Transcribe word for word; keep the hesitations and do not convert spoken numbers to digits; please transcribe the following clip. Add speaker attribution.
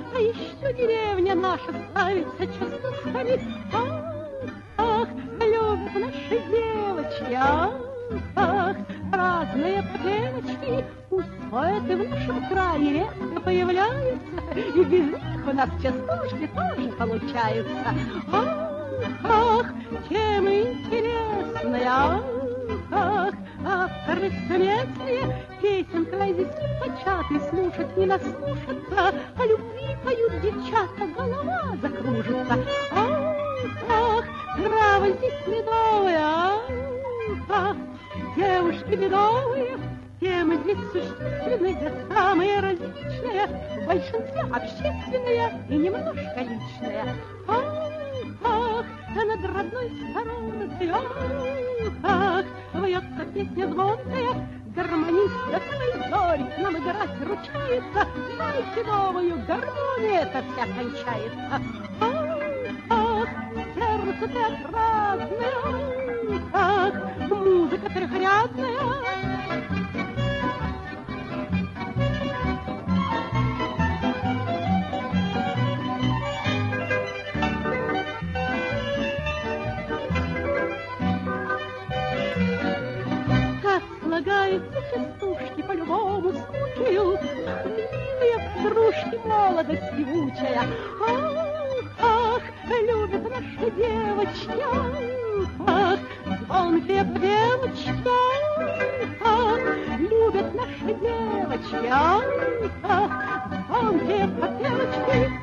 Speaker 1: А еще деревня наша славится частушками. Ах, ах, любят наши девочки, ах, ах, разные попевочки. Успеты в нашем крае редко появляются, и без них у нас частушки тоже получаются. Ах, ах, тем интересные, ах, ах, авторы суметные, песен край здесь не початый, слушать не наслушаться, о любви поют девчата, голова закружится. Ах, ах, трава здесь медовая, ах, ах, девушки медовые, темы здесь существенные, самые различные, в большинстве общественные и немножко личные. Ах, ах, да над родной стороной, ах, ах, вьется песня звонкая, гармонист до самой зори нам играть ручается. Знаете новую гармонию, это вся кончается. Ах, ах, сердце театральное, ах, музыка трехрядная. Слагаются частушки по любому случаю, милые подружки, молодость певучая. Ах, ах, любят наши девочки, ах, звонкие девочки, ах, любят наши девочки, ах, звонкие девочки.